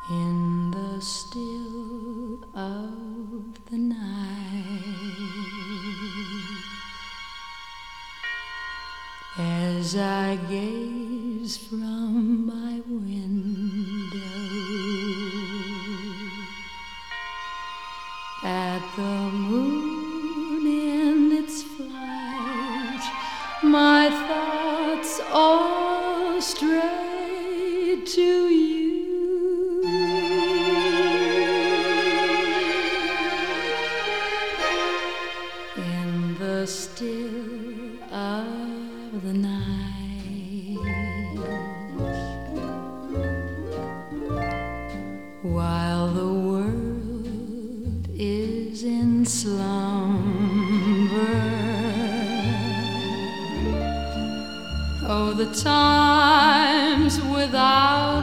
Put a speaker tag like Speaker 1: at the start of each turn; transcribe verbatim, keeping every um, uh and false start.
Speaker 1: in the still of the night, as I gaze from my window at the moon in its flight, my thoughts all stray to you. In the still of the night, while the world is in slumber, oh, the times without